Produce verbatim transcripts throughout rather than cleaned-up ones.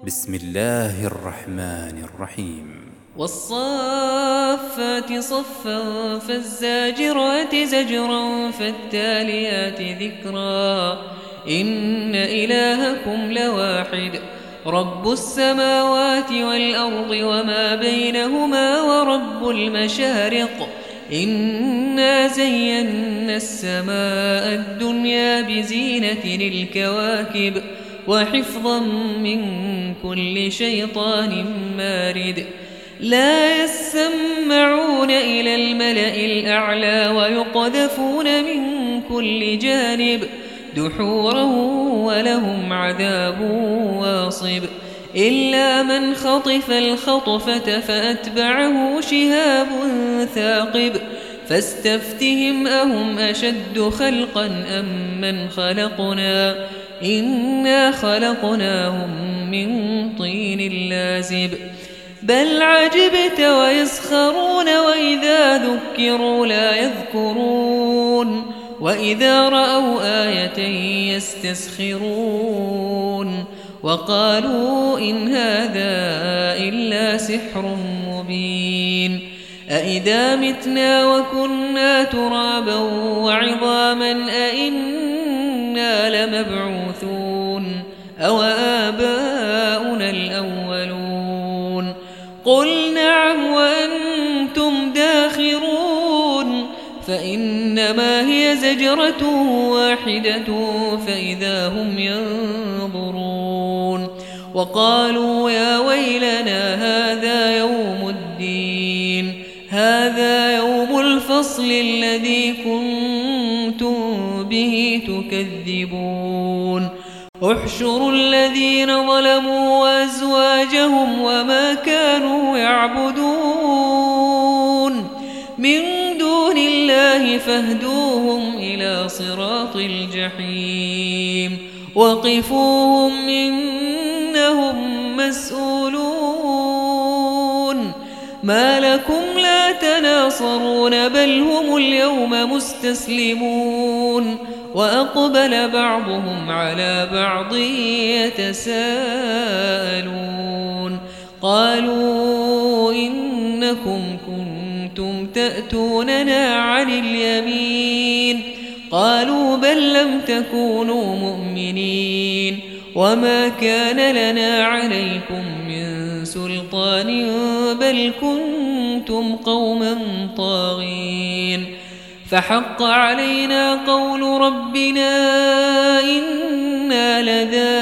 بسم الله الرحمن الرحيم والصافات صفا فالزاجرات زجرا فالتاليات ذكرا إن إلهكم لواحد رب السماوات والأرض وما بينهما ورب المشارق إنا زينا السماء الدنيا بزينة الكواكب وحفظا من كل شيطان مارد لا يسمعون إلى الملأ الأعلى ويقذفون من كل جانب دحورا ولهم عذاب واصب إلا من خطف الخطفة فأتبعه شهاب ثاقب فاستفتهم أهم أشد خلقا أم من خلقنا إنا خلقناهم من طين لازب بل عجبت ويسخرون وإذا ذكروا لا يذكرون وإذا رأوا آية يستسخرون وقالوا إن هذا إلا سحر مبين أإذا متنا وكنا ترابا وعظاما أإنا لمبعوثون أو آباؤنا الأولون قل نعم وأنتم داخرون فإنما هي زجرة واحدة فإذا هم ينظرون وقالوا يا ويلنا هذا يوم الدين هذا يوم الفصل الذي كنتم به تكذبون احشروا الذين ظلموا وأزواجهم وما كانوا يعبدون من دون الله فاهدوهم إلى صراط الجحيم وقفوهم إنهم مسؤولون ما لكم لا تناصرون بل هم اليوم مستسلمون وأقبل بعضهم على بعض يتساءلون قالوا إنكم كنتم تأتوننا عن اليمين قالوا بل لم تكونوا مؤمنين وما كان لنا عليكم من سلطان بل كنتم قوما طاغين فحق علينا قول ربنا إنا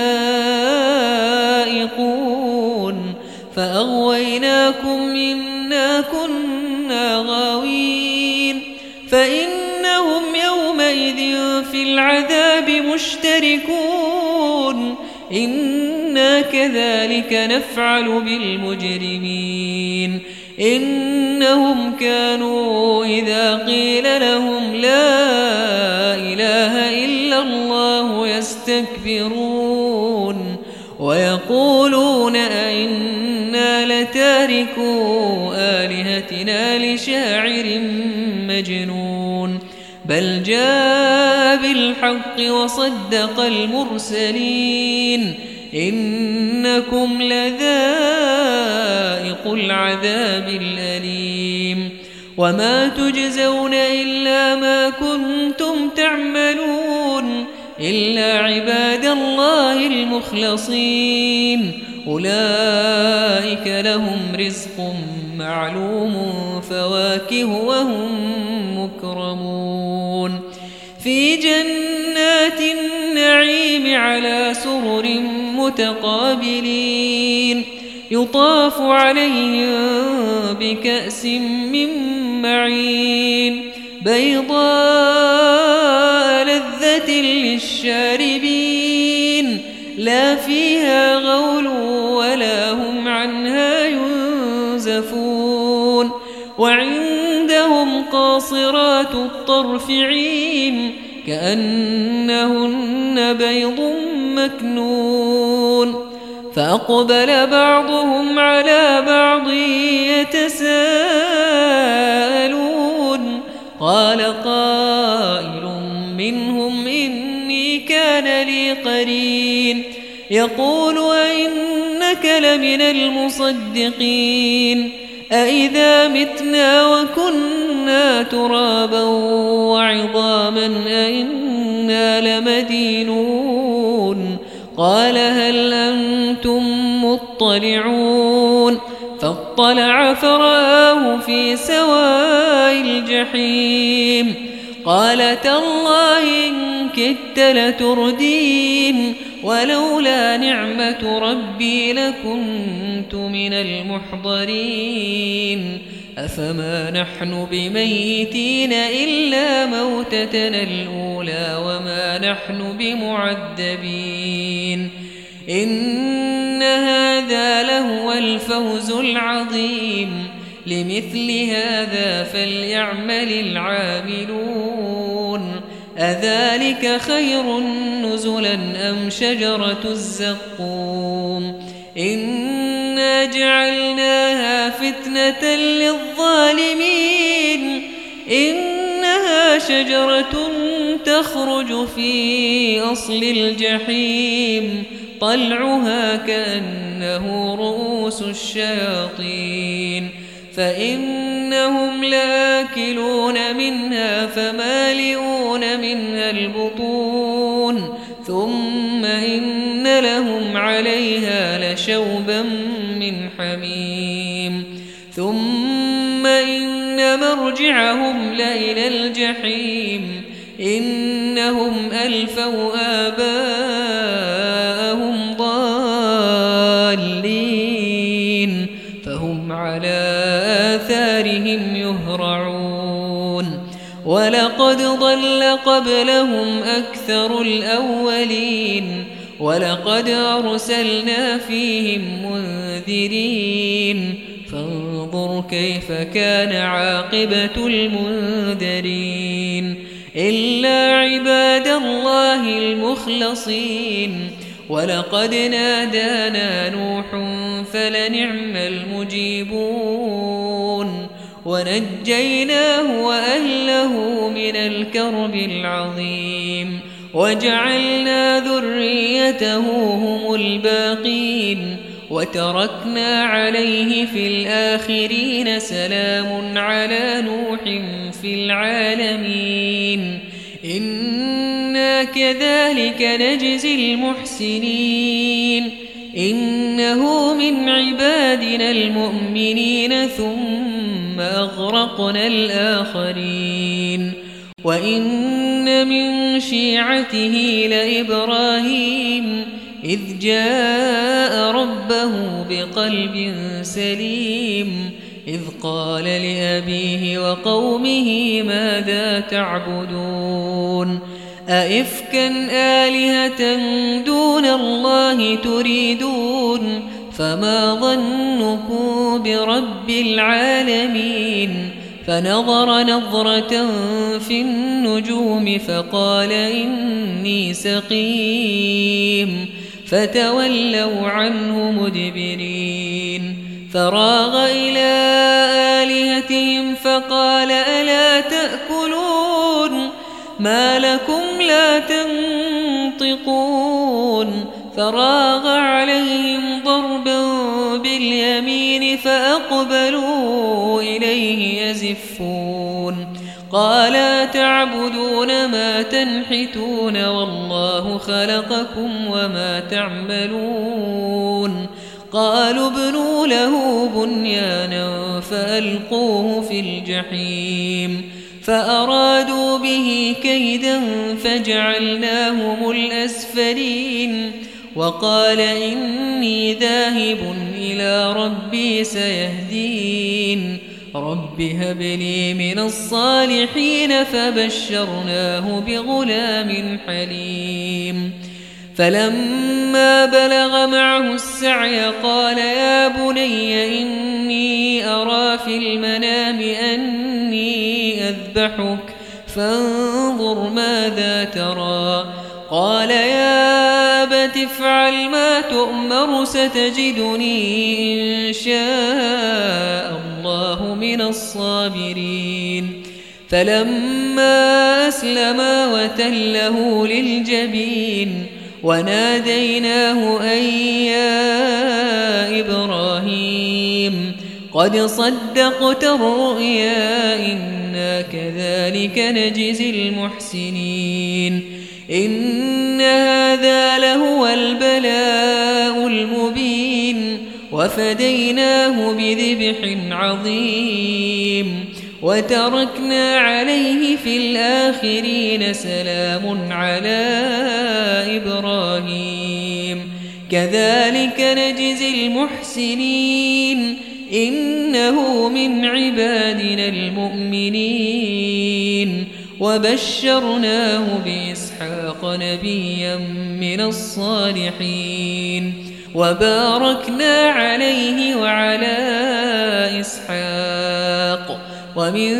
لذائقون فأغويناكم إنا كنا غاوين فإنهم يومئذ في العذاب مشتركون إنا كذلك نفعل بالمجرمين إنهم كانوا إذا قيل لهم لا إله إلا الله يستكبرون ويقولون أئنا لتاركو آلهتنا لشاعر مجنون بل جاء بالحق وصدق المرسلين إنكم لذائق العذاب الأليم وما تجزون إلا ما كنتم تعملون إلا عباد الله المخلصين أولئك لهم رزق معلوم فواكه وهم مكرمون في جنات النعيم على سرر متقابلين يطاف عليهم بكأس من معين بيضاء لذة للشاربين لا فيها غول ولا هم عنها ينزفون وعندهم قاصرات الطرف عين كأنهن بيض مكنون فأقبل بعضهم على بعض يتساءلون قال قائل منهم إني كان لي قرين يقول أئنك إنك لمن المصدقين أإذا متنا وكنا ترابا وعظاما أإنا لمدينون قال هل أنتم مطلعون فاطلع فرآه في سواء الجحيم قال تالله إن كدت لتردين ولولا نعمة ربي لكنت من المحضرين أفما نحن بميتين إلا موتتنا الأولى وما نحن بمعذبين إن هذا لهو الفوز العظيم لمثل هذا فليعمل العاملون أذلك خير نزلا أم شجرة الزقوم إنا جعلناها فتنة للظالمين إنها شجرة تخرج في أصل الجحيم طلعها كأنه رؤوس الشياطين فإنهم لآكلون منها فمالئون منها البطون ثم إن لهم عليها لشوبا من حميم ثم إن مرجعهم لإلى الجحيم إنهم ألفوا آباءهم ضالين فهم على آثارهم يهرعون ولقد ضل قبلهم أكثر الأولين ولقد أرسلنا فيهم منذرين فانظر كيف كان عاقبة المنذرين إلا عباد الله المخلصين ولقد نادانا نوح فلنعم المجيبون ونجيناه وأهله من الكرب العظيم وجعلنا ذريته هم الباقين وتركنا عليه في الآخرين سلام على نوح في العالمين إنا كذلك نجزي المحسنين إنه من عبادنا المؤمنين ثم أغرقنا الآخرين وإن من شيعته لإبراهيم إذ جاء ربه بقلب سليم إذ قال لأبيه وقومه ماذا تعبدون أئفكا آلهة دون الله تريدون فما ظنكم برب العالمين فنظر نظرة في النجوم فقال إني سقيم فتولوا عنه مدبرين فراغ إلى آلهتهم فقال ألا تأكلون ما لكم لا تنطقون فراغ عليهم ضربا باليمين فأقبلوا إليه يزفون قال تعبدون ما تنحتون والله خلقكم وما تعملون قالوا ابنوا له بنيانا فألقوه في الجحيم فأرادوا به كيدا فجعلناهم الأسفلين وقال إني ذاهب إلى ربي سيهدين رب هب لي من الصالحين فبشرناه بغلام حليم فلما بلغ معه السعي قال يا بني إني أرى في المنام أني أذبحك فانظر ماذا ترى قال يا أبت افعل ما تؤمر ستجدني إن شاء الله من الصابرين فلما أسلما وتله للجبين وناديناه أن يا قد صدقت الرؤيا إنا كذلك نجزي المحسنين إن هذا لهو البلاء المبين وفديناه بذبح عظيم وتركنا عليه في الآخرين سلام على إبراهيم كذلك نجزي المحسنين إنه من عبادنا المؤمنين وبشرناه بإسحاق نبيا من الصالحين وباركنا عليه وعلى إسحاق ومن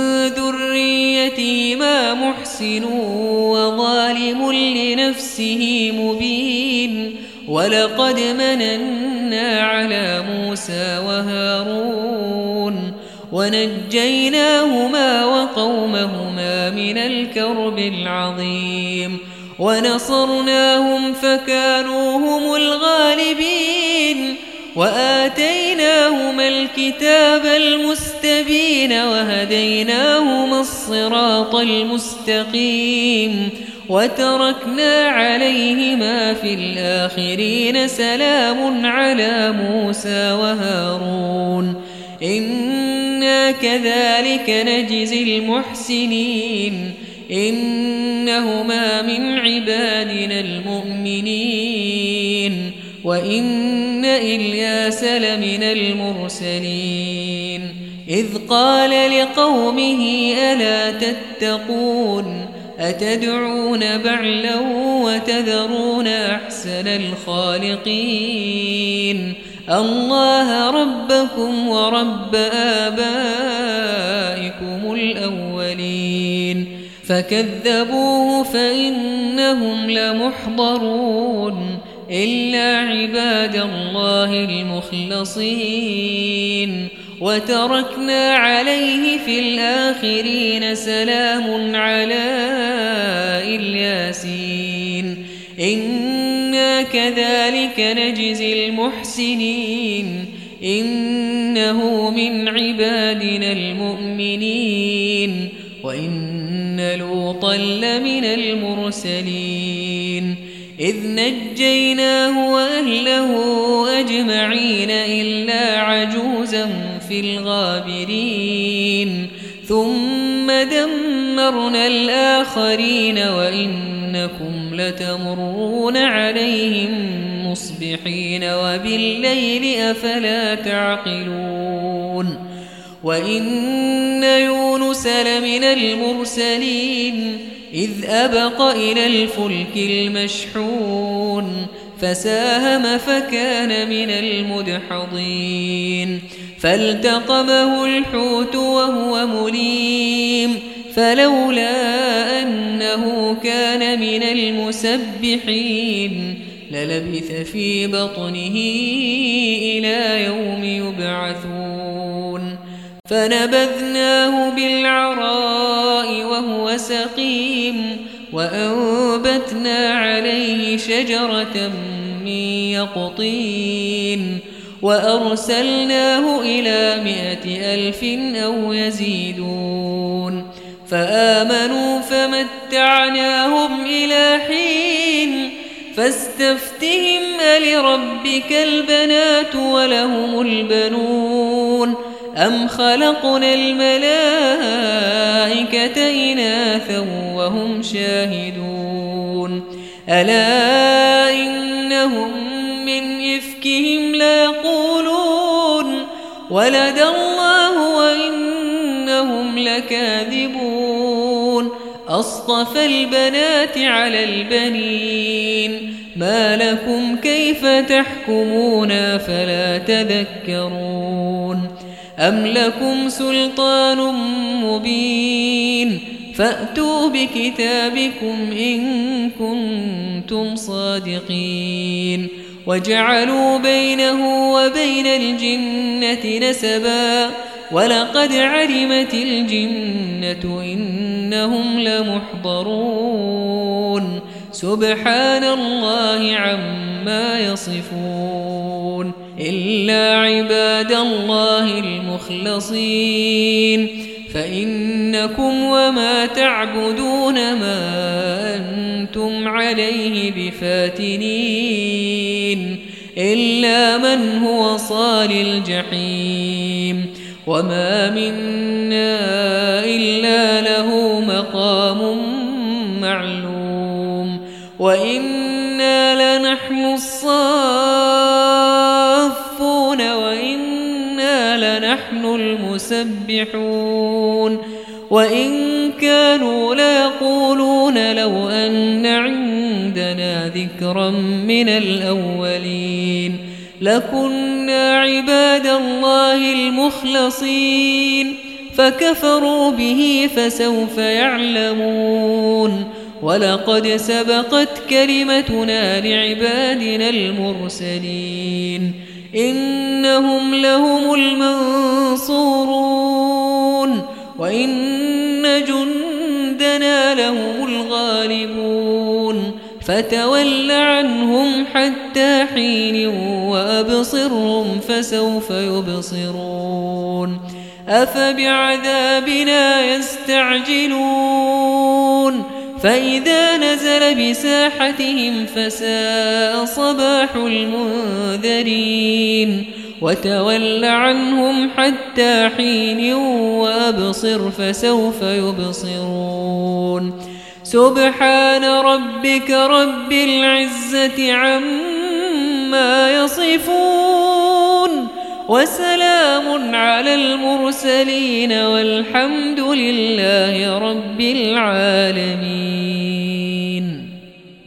ذريتهما محسن وظالم لنفسه مبين ولقد مننا على موسى وهارون ونجيناهما وقومهما من الكرب العظيم ونصرناهم فكانوا هم الغالبين وآتيناهما الكتاب المستبين وهديناهما الصراط المستقيم وتركنا عليهما في الآخرين سلام على موسى وهارون إنا كذلك نجزي المحسنين إنهما من عبادنا المؤمنين وإن إلياس لمن المرسلين إذ قال لقومه ألا تتقون أتدعون بعلا وتذرون أحسن الخالقين الله ربكم ورب آبائكم الأولين فكذبوه فإنهم لمحضرون إلا عباد الله المخلصين وتركنا عليه في الآخرين سلام على الياسين إنا كذلك نجزي المحسنين إنه من عبادنا المؤمنين وإن لوطا لمن المرسلين إذ نجيناه وأهله أجمعين إلا عجوزا في الغابرين ثم دمرنا الآخرين وإنكم لتمرون عليهم مصبحين وبالليل أفلا تعقلون وإن يونس لمن المرسلين إذ أبق إلى الفلك المشحون فساهم فكان من المدحضين فالتقمه الحوت وهو مليم فلولا أنه كان من المسبحين للبث في بطنه إلى يوم يبعثون فنبذناه بالعراء وهو سقيم وأنبتنا عليه شجرة من يقطين وأرسلناه إلى مائة ألف أو يزيدون فآمنوا فمتعناهم إلى حين فاستفتهم ألربك البنات ولهم البنون أم خلقنا الملائكة إناثا وهم شاهدون ألا إنهم من إفكهم ليقولون ولد الله وإنهم لكاذبون أصطفى البنات على البنين ما لكم كيف تحكمون فلا تذكرون أم لكم سلطان مبين فأتوا بكتابكم إن كنتم صادقين وجعلوا بينه وبين الجنة نسبا ولقد علمت الجنة إنهم لمحضرون سبحان الله عما يصفون إلا عباد الله المخلصين فإنكم وما تعبدون ما أنتم عليه بفاتنين إلا من هو صال الجحيم وما منا إلا له مقام معلوم وإنا لنحن الصافون وإنا لنحن المسبحون وإن كانوا ليقولون لو أن عندنا ذكرا من الأولين لكنا عباد الله المخلصين فكفروا به فسوف يعلمون ولقد سبقت كلمتنا لعبادنا المرسلين إنهم لهم المنصورون وإن جندنا لهم الغالبون فتول عنهم حتى حين وأبصرهم فسوف يبصرون أفبعذابنا يستعجلون فإذا نزل بساحتهم فساء صباح المنذرين وتول عنهم حتى حين وأبصر فسوف يبصرون سبحان ربك رب العزة عما يصفون وسلام على المرسلين والحمد لله رب العالمين.